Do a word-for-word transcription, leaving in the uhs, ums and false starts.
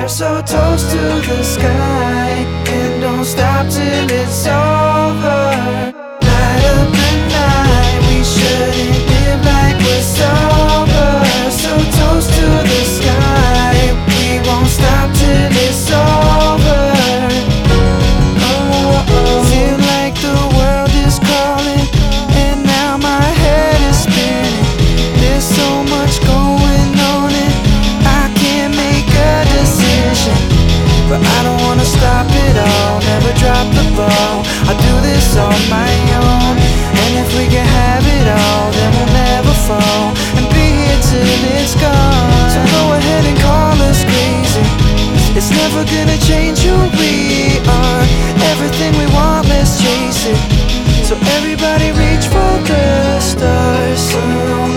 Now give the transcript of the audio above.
So toast to the sky and don't stop till it's all